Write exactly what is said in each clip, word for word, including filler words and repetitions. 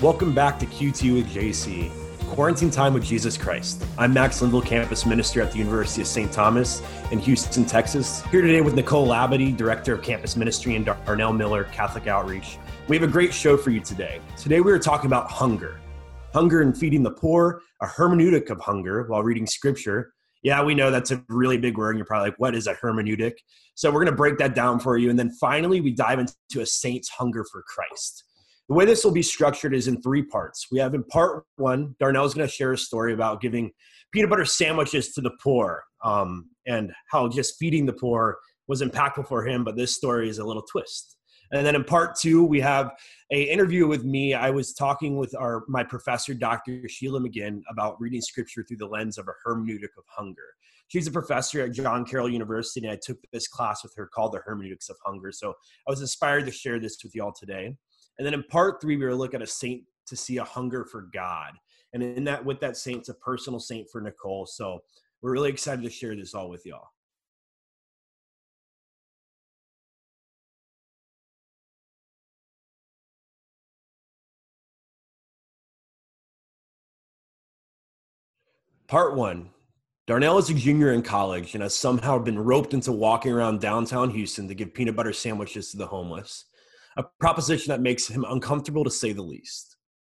Welcome back to Q T with J C, Quarantine Time with Jesus Christ. I'm Max Linville, campus minister at the University of Saint Thomas in Houston, Texas. Here today with Nicole Labadie, director of campus ministry, and Darnell Miller, Catholic Outreach. We have a great show for you today. Today we are talking about hunger. Hunger and feeding the poor, a hermeneutic of hunger while reading scripture. Yeah, we know that's a really big word, and you're probably like, what is a hermeneutic? So we're going to break that down for you. And then finally, we dive into a saint's hunger for Christ. The way this will be structured is in three parts. We have in part one, Darnell's going to share a story about giving peanut butter sandwiches to the poor um, and how just feeding the poor was impactful for him, but this story is a little twist. And then in part two, we have an interview with me. I was talking with our my professor, Doctor Sheila McGinn, about reading scripture through the lens of a hermeneutic of hunger. She's a professor at John Carroll University, and I took this class with her called the Hermeneutics of Hunger. So I was inspired to share this with you all today. And then in part three, we were looking at a saint to see a hunger for God. And in that, with that saint, it's a personal saint for Nicole. So we're really excited to share this all with y'all. Part one. Darnell is a junior in college and has somehow been roped into walking around downtown Houston to give peanut butter sandwiches to the homeless, a proposition that makes him uncomfortable to say the least.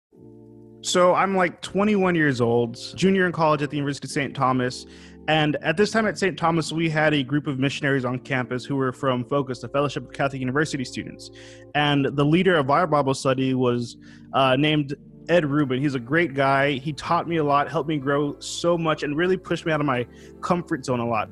So I'm like twenty-one years old, junior in college at the University of Saint Thomas. And at this time at Saint Thomas, we had a group of missionaries on campus who were from Focus, the Fellowship of Catholic University Students. And the leader of our Bible study was uh, named Ed Rubin. He's a great guy. He taught me a lot, helped me grow so much, and really pushed me out of my comfort zone a lot.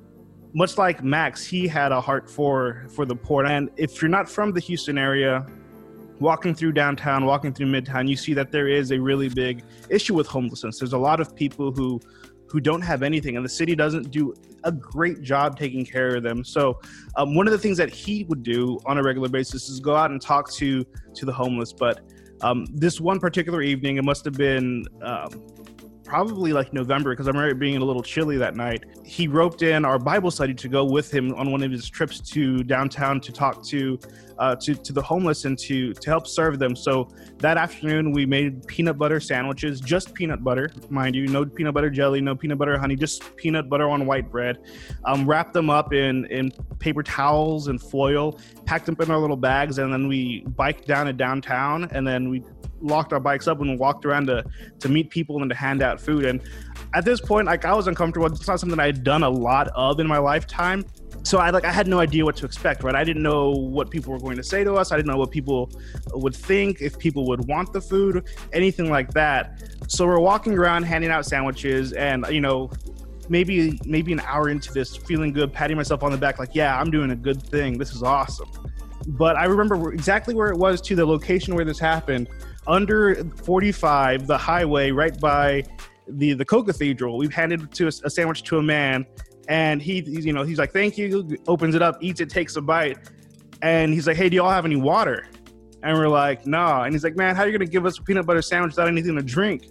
Much like Max, he had a heart for, for the poor. And if you're not from the Houston area, walking through downtown, walking through Midtown, you see that there is a really big issue with homelessness. There's a lot of people who who don't have anything, and the city doesn't do a great job taking care of them. So um, one of the things that he would do on a regular basis is go out and talk to to the homeless. But um, this one particular evening, it must have been um, probably like November, because I remember it being a little chilly that night. He roped in our Bible study to go with him on one of his trips to downtown to talk to uh, to, to the homeless and to, to help serve them. So that afternoon, we made peanut butter sandwiches, just peanut butter, mind you, no peanut butter jelly, no peanut butter honey, just peanut butter on white bread. Um, wrapped them up in, in paper towels and foil, packed them in our little bags, and then we biked down to downtown, and then we locked our bikes up and walked around to to meet people and to hand out food. And at this point, like, I was uncomfortable. It's not something I had done a lot of in my lifetime. So I like I had no idea what to expect, right? I didn't know what people were going to say to us. I didn't know what people would think, if people would want the food, anything like that. So we're walking around handing out sandwiches, and you know, maybe maybe an hour into this, feeling good, patting myself on the back, like, yeah, I'm doing a good thing. This is awesome. But I remember exactly where it was, to the location where this happened. Under forty-five, the highway right by the the co-cathedral, we've handed to a, a sandwich to a man, and he, he's, you know, he's like, thank you, opens it up, eats it, takes a bite, and he's like, hey, do y'all have any water? And we're like, no. And he's like, man, how are you gonna give us a peanut butter sandwich without anything to drink?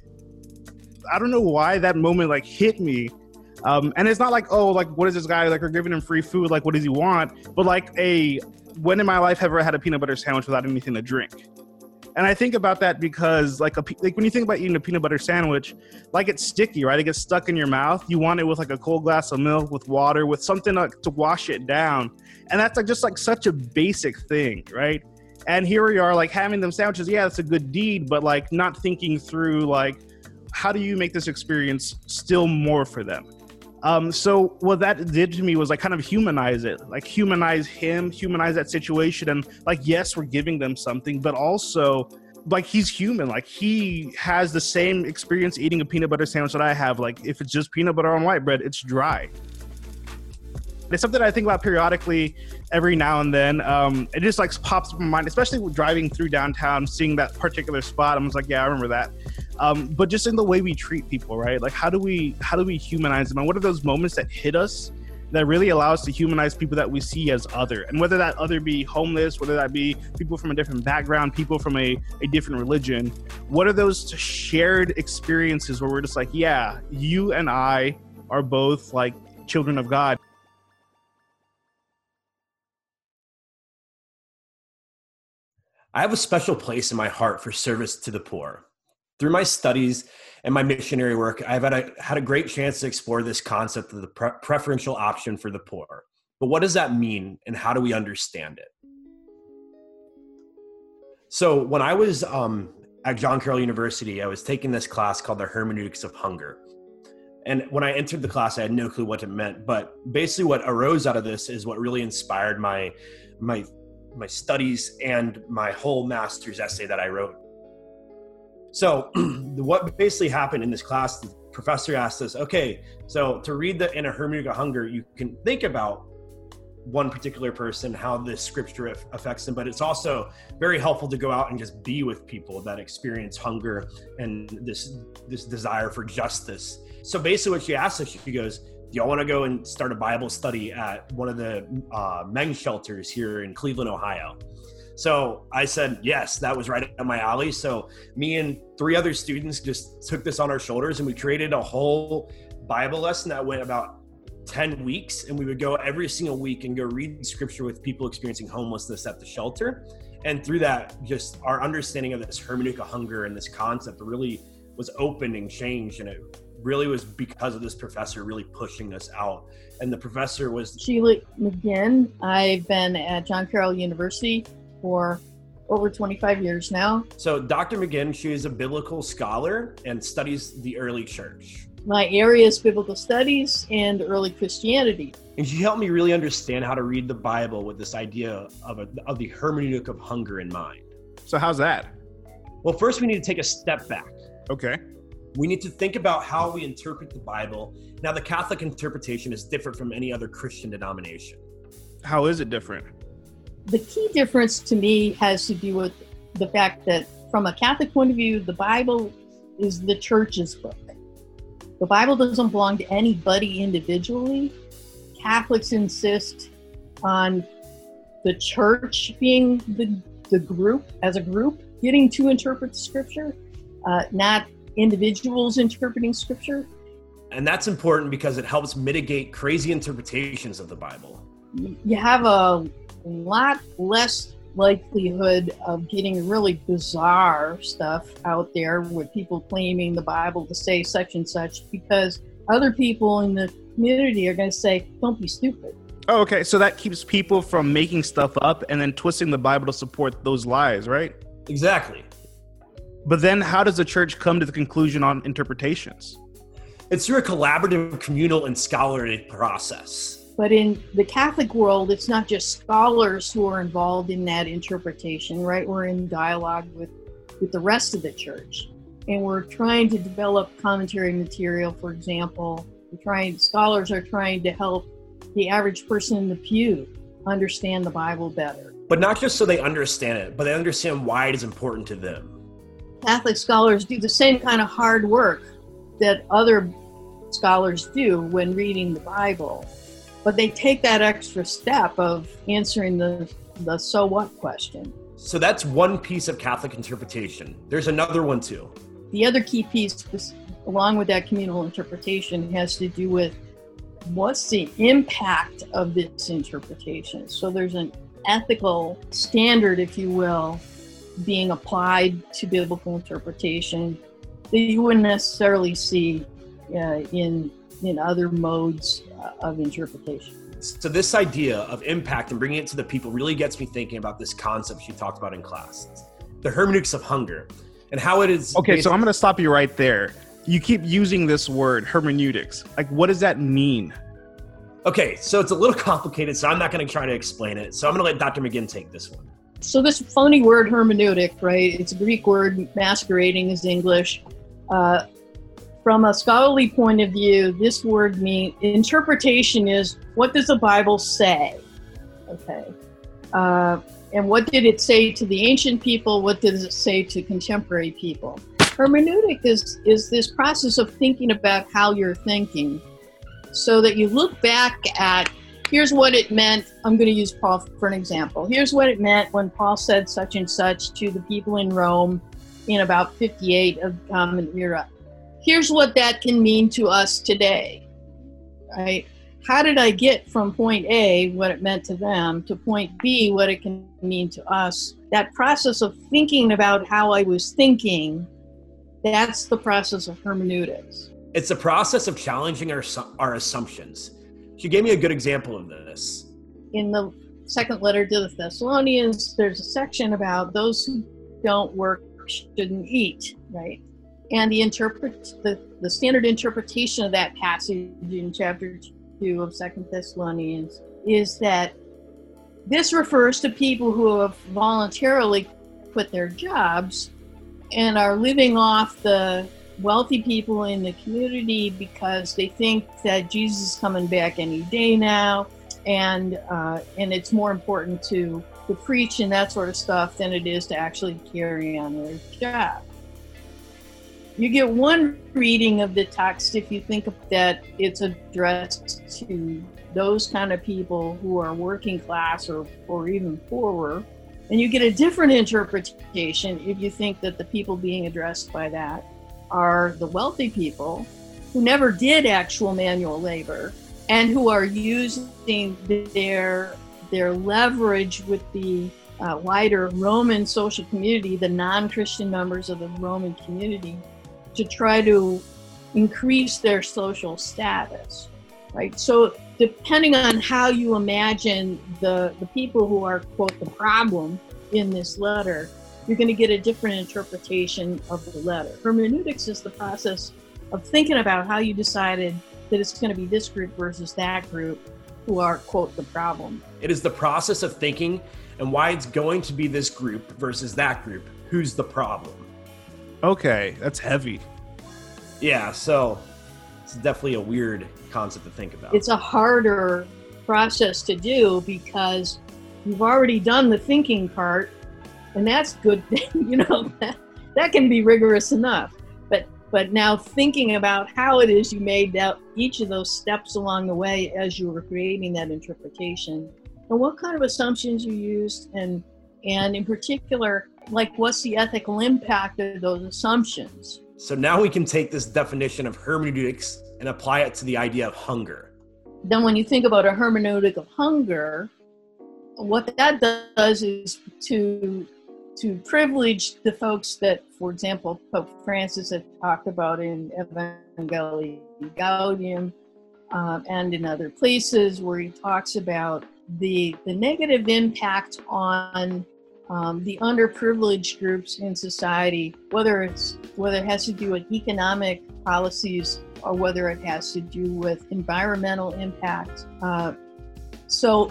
I don't know why that moment like hit me. Um, and it's not like, oh, like, what is this guy, like, we're giving him free food, like, what does he want? But like, a when in my life have I ever had a peanut butter sandwich without anything to drink? And I think about that because, like, a, like when you think about eating a peanut butter sandwich, like, it's sticky, right? It gets stuck in your mouth. You want it with like a cold glass of milk, with water, with something like, to wash it down. And that's like just like such a basic thing, right? And here we are, like, having them sandwiches. Yeah, that's a good deed, but like not thinking through, like, how do you make this experience still more for them? Um, so what that did to me was like kind of humanize it, like humanize him, humanize that situation. And like, yes, we're giving them something, but also like, he's human. Like, he has the same experience eating a peanut butter sandwich that I have. Like, if it's just peanut butter on white bread, it's dry. It's something I think about periodically every now and then. Um, it just like pops up in my mind, especially with driving through downtown, seeing that particular spot. I'm just like, yeah, I remember that. Um, but just in the way we treat people, right? Like, how do we how do we humanize them? And what are those moments that hit us that really allow us to humanize people that we see as other? And whether that other be homeless, whether that be people from a different background, people from a, a different religion, what are those shared experiences where we're just like, yeah, you and I are both like children of God. I have a special place in my heart for service to the poor. Through my studies and my missionary work, I've had a, had a great chance to explore this concept of the pre- preferential option for the poor. But what does that mean, and how do we understand it? So when I was um, at John Carroll University, I was taking this class called the Hermeneutics of Hunger. And when I entered the class, I had no clue what it meant. But basically what arose out of this is what really inspired my my my studies and my whole master's essay that I wrote. So what basically happened in this class, the professor asked us, okay, so to read the in a hermeneutic of hunger, you can think about one particular person, how this scripture affects them, but it's also very helpful to go out and just be with people that experience hunger and this this desire for justice. So basically what she asked us, she goes, do y'all want to go and start a Bible study at one of the uh, men's shelters here in Cleveland, Ohio? So I said, yes, that was right up my alley. So me and three other students just took this on our shoulders, and we created a whole Bible lesson that went about ten weeks. And we would go every single week and go read scripture with people experiencing homelessness at the shelter. And through that, just our understanding of this hermeneutic of hunger and this concept really was opened and changed. And it really was because of this professor really pushing us out. And the professor was Sheila McGinn. I've been at John Carroll University for over twenty-five years now. So Doctor McGinn, she is a biblical scholar and studies the early church. My area is biblical studies and early Christianity. And she helped me really understand how to read the Bible with this idea of, a, of the hermeneutic of hunger in mind. So how's that? Well, first we need to take a step back. Okay. We need to think about how we interpret the Bible. Now, the Catholic interpretation is different from any other Christian denomination. How is it different? The key difference to me has to do with the fact that from a Catholic point of view, the Bible is the church's book. The Bible doesn't belong to anybody individually. Catholics insist on the church being the, the group, as a group, getting to interpret the scripture, uh, not individuals interpreting scripture. And that's important because it helps mitigate crazy interpretations of the Bible. You have a lot less likelihood of getting really bizarre stuff out there with people claiming the Bible to say such and such, because other people in the community are going to say, don't be stupid. Oh, okay. So that keeps people from making stuff up and then twisting the Bible to support those lies, right? Exactly. But then how does the church come to the conclusion on interpretations? It's through a collaborative, communal, and scholarly process. But in the Catholic world, it's not just scholars who are involved in that interpretation, right? We're in dialogue with, with the rest of the church. And we're trying to develop commentary material, for example. We're trying, scholars are trying to help the average person in the pew understand the Bible better. But not just so they understand it, but they understand why it is important to them. Catholic scholars do the same kind of hard work that other scholars do when reading the Bible. But they take that extra step of answering the, the so what question. So that's one piece of Catholic interpretation. There's another one too. The other key piece, along with that communal interpretation, has to do with what's the impact of this interpretation. So there's an ethical standard, if you will, being applied to biblical interpretation that you wouldn't necessarily see uh, in in other modes uh, of interpretation. So this idea of impact and bringing it to the people really gets me thinking about this concept she talked about in class, the hermeneutics of hunger, and how it is. Okay, so I'm going to stop you right there. You keep using this word, hermeneutics. Like, what does that mean? Okay, so it's a little complicated, so I'm not going to try to explain it. So I'm going to let Doctor McGinn take this one. So this phony word hermeneutic, right? It's a Greek word masquerading as English. Uh, from a scholarly point of view, this word means interpretation is, what does the Bible say? Okay. Uh, and what did it say to the ancient people? What does it say to contemporary people? Hermeneutic is, is this process of thinking about how you're thinking, so that you look back at, here's what it meant. I'm going to use Paul for an example. Here's what it meant when Paul said such and such to the people in Rome in about fifty-eight of the Common Era. Here's what that can mean to us today, right? How did I get from point A, what it meant to them, to point B, what it can mean to us? that process of thinking about how I was thinking, that's the process of hermeneutics. It's a process of challenging our, our assumptions. She gave me a good example of this. In the second letter to the Thessalonians, there's a section about those who don't work shouldn't eat, right? And the interpret the, the standard interpretation of that passage in chapter two of Second Thessalonians is that this refers to people who have voluntarily quit their jobs and are living off the wealthy people in the community because they think that Jesus is coming back any day now, and uh, and it's more important to, to preach and that sort of stuff than it is to actually carry on their job. You get one reading of the text if you think that it's addressed to those kind of people who are working class or, or even poorer. And you get a different interpretation if you think that the people being addressed by that are the wealthy people who never did actual manual labor and who are using their, their leverage with the uh, wider Roman social community, the non-Christian members of the Roman community, to try to increase their social status, right? So depending on how you imagine the, the people who are, quote, the problem in this letter, you're going to get a different interpretation of the letter. Hermeneutics is the process of thinking about how you decided that it's going to be this group versus that group who are, quote, the problem. It is the process of thinking and why it's going to be this group versus that group. Who's the problem? Okay, that's heavy. Yeah, so it's definitely a weird concept to think about. It's a harder process to do because you've already done the thinking part, and that's good. You know, that, that can be rigorous enough. But but now thinking about how it is you made out each of those steps along the way as you were creating that interpretation, and what kind of assumptions you used, and and in particular, like what's the ethical impact of those assumptions? So now we can take this definition of hermeneutics and apply it to the idea of hunger. Then when you think about a hermeneutic of hunger, what that does is to to privilege the folks that, for example, Pope Francis had talked about in Evangelii Gaudium uh, and in other places where he talks about the, the negative impact on um, the underprivileged groups in society, whether it's whether it has to do with economic policies or whether it has to do with environmental impact. Uh, so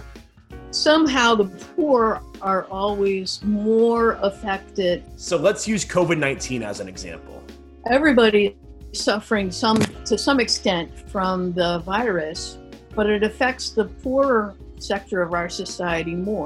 somehow the poor are always more affected. So let's use COVID nineteen as an example. Everybody is suffering some to some extent from the virus, but it affects the poorer sector of our society more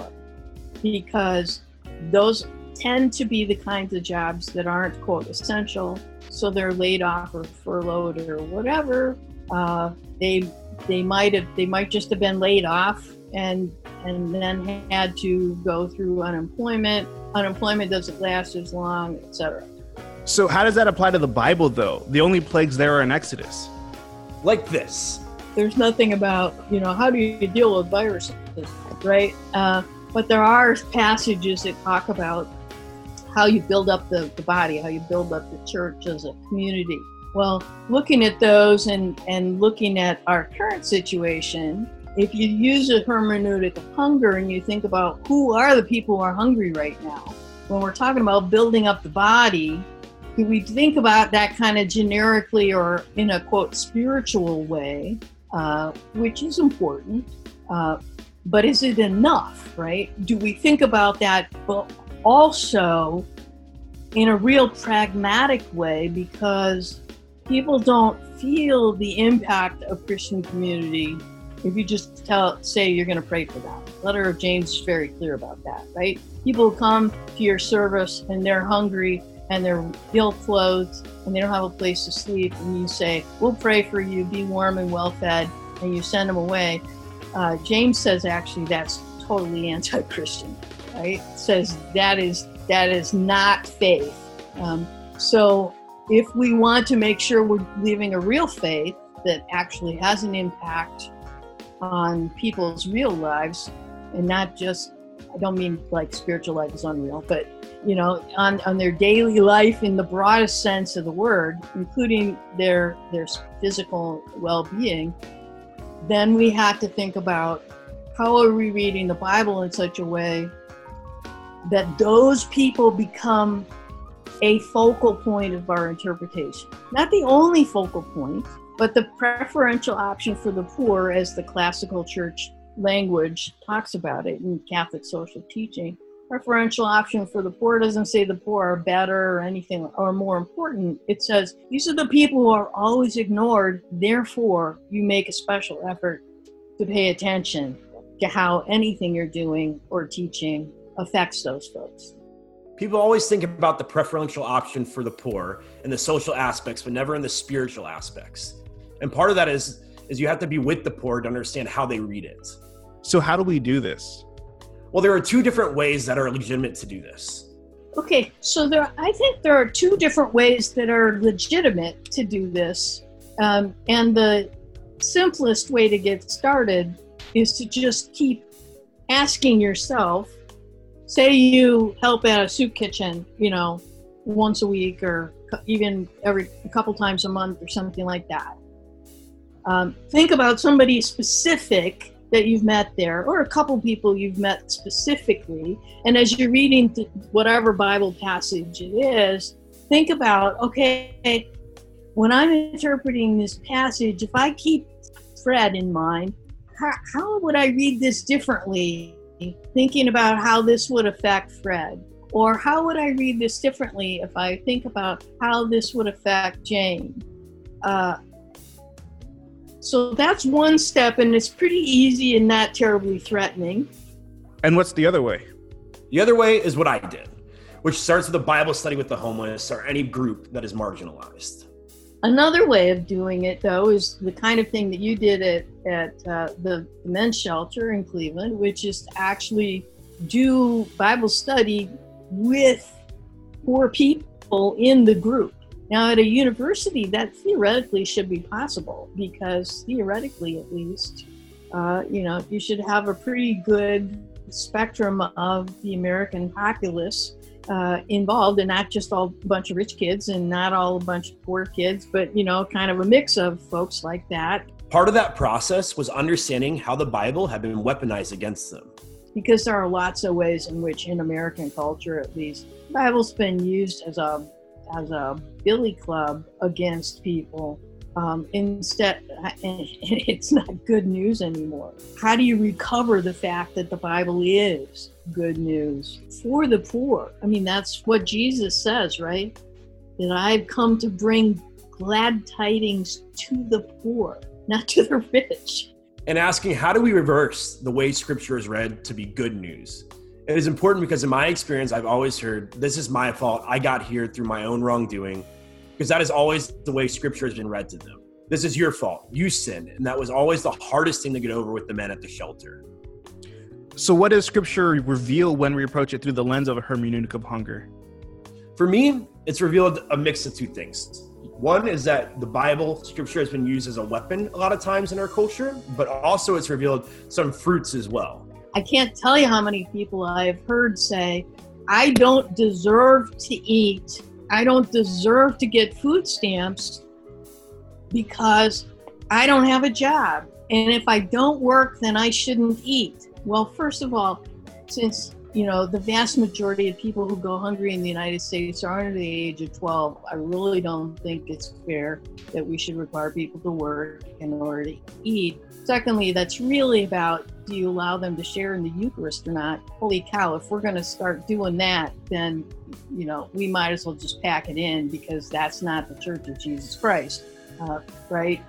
because those tend to be the kinds of jobs that aren't, quote, essential. So they're laid off or furloughed or whatever. Uh, they they might have they might just have been laid off and and then had to go through unemployment. Unemployment doesn't last as long, et cetera. So how does that apply to the Bible, though? The only plagues there are in Exodus. Like this. There's nothing about, you know, how do you deal with viruses, right? Uh, but there are passages that talk about how you build up the, the body, how you build up the church as a community. Well, looking at those and, and looking at our current situation, if you use a hermeneutic of hunger and you think about who are the people who are hungry right now, when we're talking about building up the body, do we think about that kind of generically or in a, quote, spiritual way, uh, which is important, uh, but is it enough, right? Do we think about that but also in a real pragmatic way, because people don't feel the impact of Christian community if you just tell, say you're going to pray for them. The letter of James is very clear about that, right? People come to your service and they're hungry and they're ill-clothed and they don't have a place to sleep, and you say, we'll pray for you, be warm and well-fed, and you send them away. Uh, James says actually that's totally anti-Christian, right? Says that is that is not faith. Um, so if we want to make sure we're living a real faith that actually has an impact on people's real lives and not just, I don't mean like spiritual life is unreal, but you know, on, on their daily life in the broadest sense of the word, including their their physical well-being, then we have to think about how are we reading the Bible in such a way that those people become a focal point of our interpretation. Not the only focal point, but the preferential option for the poor, as the classical church language talks about it in Catholic social teaching. Preferential option for the poor doesn't say the poor are better or anything or more important. It says these are the people who are always ignored. Therefore, you make a special effort to pay attention to how anything you're doing or teaching affects those folks. People always think about the preferential option for the poor and the social aspects, but never in the spiritual aspects. And part of that is, is you have to be with the poor to understand how they read it. So how do we do this? Well, there are two different ways that are legitimate to do this. Okay, so there, I think there are two different ways that are legitimate to do this. Um, and the simplest way to get started is to just keep asking yourself, say you help at a soup kitchen, you know, once a week or even every a couple times a month or something like that. Um, think about somebody specific that you've met there, or a couple people you've met specifically. And as you're reading th- whatever Bible passage it is, think about, okay, when I'm interpreting this passage, if I keep Fred in mind, how, how would I read this differently? Thinking about how this would affect Fred. Or how would I read this differently if I think about how this would affect Jane? Uh, so that's one step, and it's pretty easy and not terribly threatening. And what's the other way? The other way is what I did, which starts with a Bible study with the homeless or any group that is marginalized. Another way of doing it, though, is the kind of thing that you did at, at uh, the men's shelter in Cleveland, which is to actually do Bible study with poor people in the group. Now, at a university, that theoretically should be possible because theoretically, at least, uh, you know, you should have a pretty good spectrum of the American populace uh, involved, and not just all a bunch of rich kids and not all a bunch of poor kids, but, you know, kind of a mix of folks like that. Part of that process was understanding how the Bible had been weaponized against them. Because there are lots of ways in which, in American culture at least, the Bible's been used as a as a billy club against people. Um, instead, and it's not good news anymore. How do you recover the fact that the Bible is good news for the poor? I mean, that's what Jesus says, right? That I've come to bring glad tidings to the poor, not to the rich. And asking, how do we reverse the way Scripture is read to be good news? It is important because in my experience, I've always heard, this is my fault. I got here through my own wrongdoing, because that is always the way Scripture has been read to them. This is your fault. You sinned. And that was always the hardest thing to get over with the men at the shelter. So what does Scripture reveal when we approach it through the lens of a hermeneutic of hunger? For me, it's revealed a mix of two things. One is that the Bible, Scripture, has been used as a weapon a lot of times in our culture, but also it's revealed some fruits as well. I can't tell you how many people I've heard say, I don't deserve to eat. I don't deserve to get food stamps because I don't have a job. And if I don't work, then I shouldn't eat. Well, first of all, since you know, the vast majority of people who go hungry in the United States are under the age of twelve. I really don't think it's fair that we should require people to work in order to eat. Secondly, that's really about, do you allow them to share in the Eucharist or not? Holy cow, if we're going to start doing that, then, you know, we might as well just pack it in, because that's not the Church of Jesus Christ, uh, right?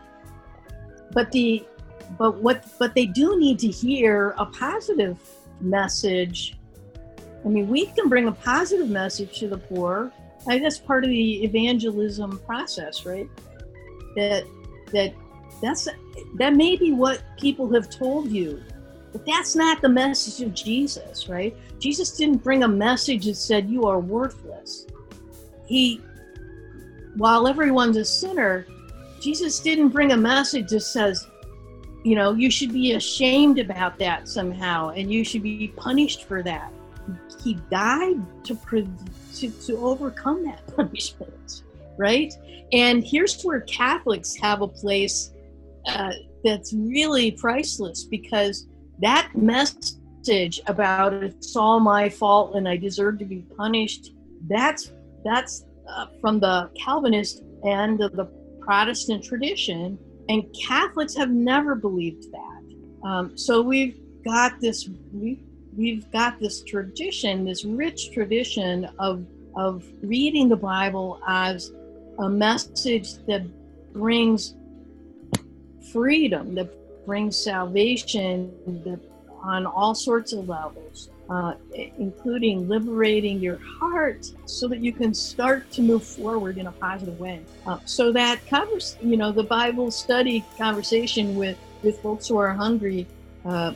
But the, but what, but they do need to hear a positive message. I mean, we can bring a positive message to the poor. I think that's part of the evangelism process, right? That that that's that may be what people have told you, but that's not the message of Jesus, right? Jesus didn't bring a message that said you are worthless. He, while everyone's a sinner, Jesus didn't bring a message that says you know, you should be ashamed about that somehow, and you should be punished for that. He died to to, to overcome that punishment, right? And here's where Catholics have a place uh, that's really priceless, because that message about it's all my fault and I deserve to be punished, that's that's uh, from the Calvinist and the Protestant tradition, and Catholics have never believed that. Um, so we've got this we've, we've got this tradition, this rich tradition of of reading the Bible as a message that brings freedom, that brings salvation, that on all sorts of levels, uh, including liberating your heart so that you can start to move forward in a positive way. Uh, so that covers, you know, the Bible study conversation with, with folks who are hungry uh,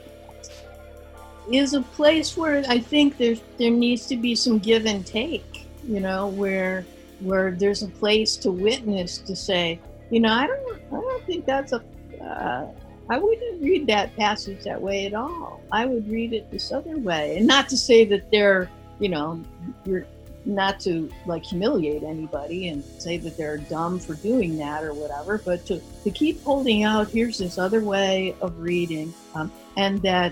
is a place where I think there's, there needs to be some give and take, you know, where where there's a place to witness, to say, you know, I don't, I don't think that's a, uh, I wouldn't read that passage that way at all. I would read it this other way. And not to say that they're, you know, you're not to like humiliate anybody and say that they're dumb for doing that or whatever, but to, to keep holding out, here's this other way of reading, um, and that,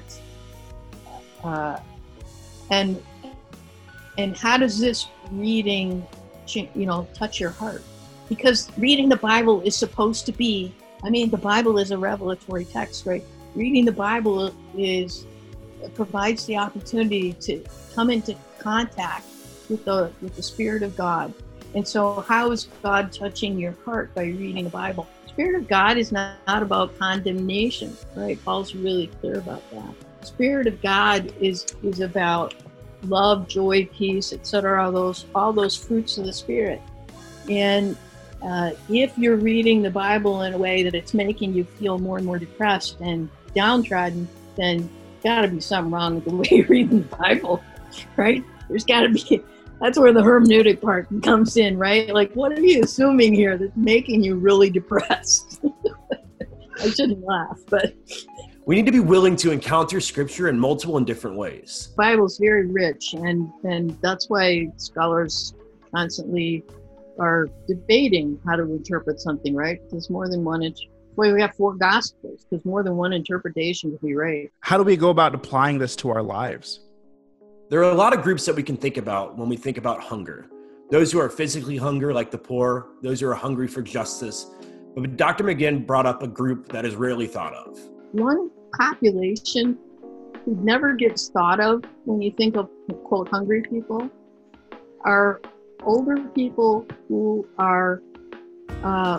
uh, and, and how does this reading, you know, touch your heart? Because reading the Bible is supposed to be, I mean, the Bible is a revelatory text, right? Reading the Bible is, provides the opportunity to come into contact with the with the Spirit of God. And so how is God touching your heart by reading the Bible? The Spirit of God is not, not about condemnation, right? Paul's really clear about that. The Spirit of God is is about love, joy, peace, et cetera, all those, all those fruits of the Spirit. And uh, if you're reading the Bible in a way that it's making you feel more and more depressed and downtrodden, then got to be something wrong with the way you're reading the Bible, right? There's got to be, that's where the hermeneutic part comes in, right? Like, what are you assuming here that's making you really depressed? I shouldn't laugh, but... We need to be willing to encounter scripture in multiple and different ways. The Bible is very rich, and, and that's why scholars constantly are debating how to interpret something, right? There's more than one. Int- Well, we have four gospels, because more than one interpretation could be right. How do we go about applying this to our lives? There are a lot of groups that we can think about when we think about hunger. Those who are physically hungry, like the poor, those who are hungry for justice. But Doctor McGinn brought up a group that is rarely thought of. One population who never gets thought of when you think of, quote, hungry people are older people who are, uh,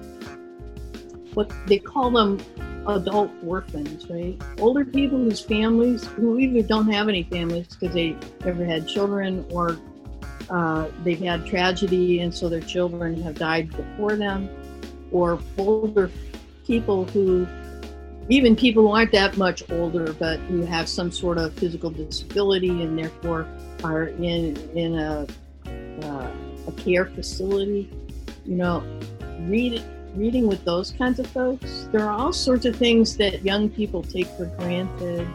what they call them, adult orphans, right? Older people whose families, who either don't have any families because they never had children, or uh, they've had tragedy and so their children have died before them, or older people who, even people who aren't that much older, but who have some sort of physical disability and therefore are in in a uh, a care facility. You know, read, reading with those kinds of folks. There are all sorts of things that young people take for granted,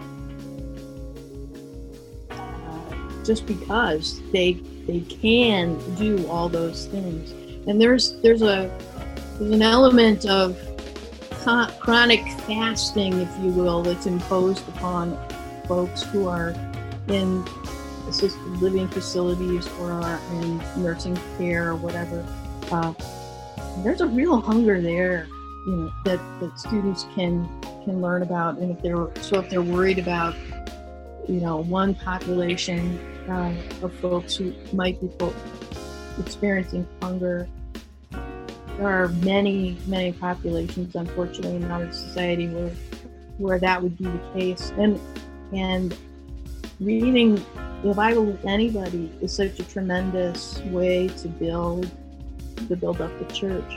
uh, just because they they can do all those things. And there's there's a there's an element of chronic fasting, if you will, that's imposed upon folks who are in assisted living facilities or are in nursing care or whatever. Uh, there's a real hunger there, you know, that, that students can can learn about. And if they're so if they're worried about, you know, one population uh, of folks who might be experiencing hunger, there are many, many populations, unfortunately, in our society where where that would be the case. And and reading the Bible with anybody is such a tremendous way to build to build up the church.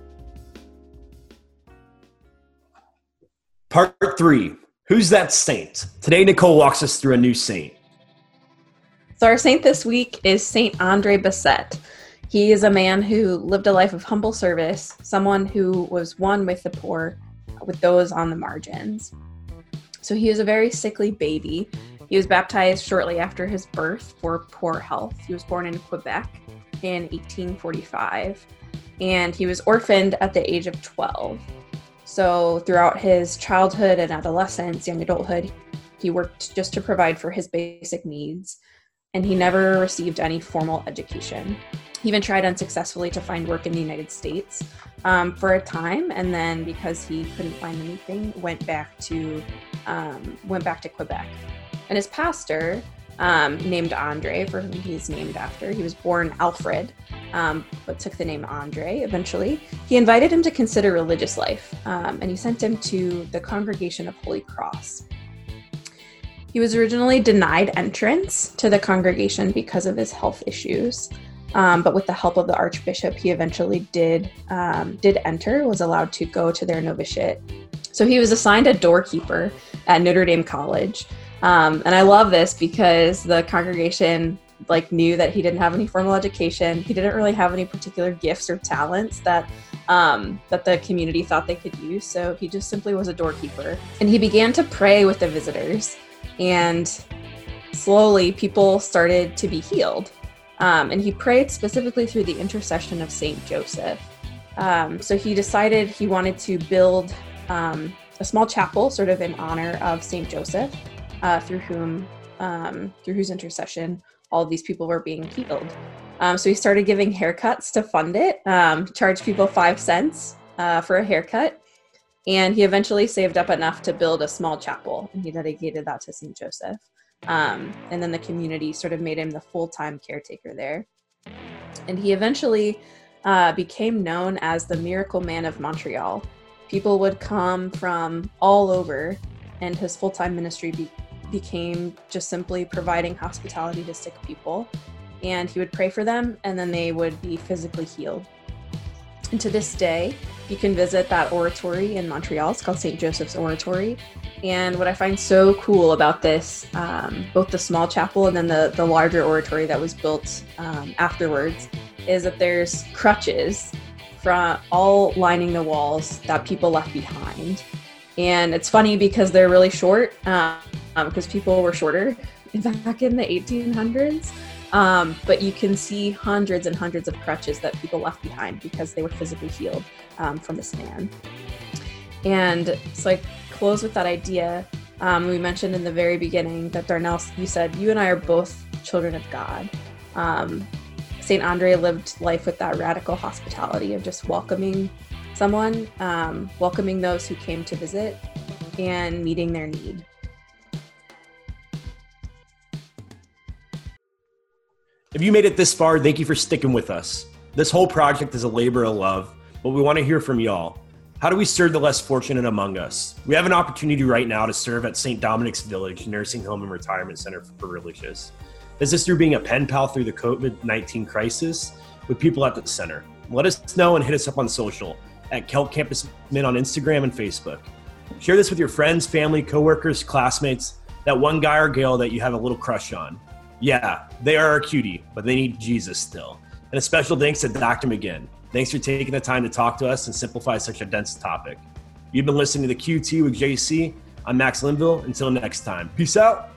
Part three, who's that saint? Today, Nicole walks us through a new saint. So our saint this week is Saint Andre Bessette. He is a man who lived a life of humble service, someone who was one with the poor, with those on the margins. So he was a very sickly baby. He was baptized shortly after his birth for poor health. He was born in Quebec in eighteen forty-five, and he was orphaned at the age of twelve. So throughout his childhood and adolescence, young adulthood, he worked just to provide for his basic needs, and he never received any formal education. He even tried unsuccessfully to find work in the United States um, for a time, and then because he couldn't find anything, went back to um, went back to Quebec. And his pastor, um, named Andre, for whom he's named after, he was born Alfred, um, but took the name Andre eventually. He invited him to consider religious life, um, and he sent him to the Congregation of Holy Cross. He was originally denied entrance to the congregation because of his health issues. Um, but with the help of the Archbishop, he eventually did um, did enter, was allowed to go to their novitiate. So he was assigned a doorkeeper at Notre Dame College. Um, and I love this because the congregation like knew that he didn't have any formal education. He didn't really have any particular gifts or talents that um, that the community thought they could use. So he just simply was a doorkeeper. And he began to pray with the visitors. And slowly people started to be healed. Um, and he prayed specifically through the intercession of Saint Joseph. Um, so he decided he wanted to build um, a small chapel sort of in honor of Saint Joseph, uh, through whom, um, through whose intercession all of these people were being healed. Um, so he started giving haircuts to fund it, um, charged people five cents uh, for a haircut. And he eventually saved up enough to build a small chapel, and he dedicated that to Saint Joseph. Um, and then the community sort of made him the full-time caretaker there. And he eventually uh, became known as the Miracle Man of Montreal. People would come from all over, and his full-time ministry be- became just simply providing hospitality to sick people. And he would pray for them, and then they would be physically healed. And to this day, you can visit that oratory in Montreal. It's called Saint Joseph's Oratory. And what I find so cool about this, um, both the small chapel and then the, the larger oratory that was built um, afterwards, is that there's crutches from all lining the walls that people left behind. And it's funny because they're really short, um, because people were shorter back in the eighteen hundreds. Um, but you can see hundreds and hundreds of crutches that people left behind because they were physically healed um, from this man. And so I close with that idea. Um, we mentioned in the very beginning that Darnell, you said, you and I are both children of God. Um, Saint Andre lived life with that radical hospitality of just welcoming someone, um, welcoming those who came to visit, and meeting their need. If you made it this far, thank you for sticking with us. This whole project is a labor of love, but we want to hear from y'all. How do we serve the less fortunate among us? We have an opportunity right now to serve at Saint Dominic's Village Nursing Home and Retirement Center for Religious. This is through being a pen pal through the covid nineteen crisis with people at the center. Let us know and hit us up on social at Kelp Campus Min on Instagram and Facebook. Share this with your friends, family, coworkers, classmates, that one guy or gal that you have a little crush on. Yeah, they are a cutie, but they need Jesus still. And a special thanks to Doctor McGinn. Thanks for taking the time to talk to us and simplify such a dense topic. You've been listening to the Q T with J C. I'm Max Linville. Until next time, peace out.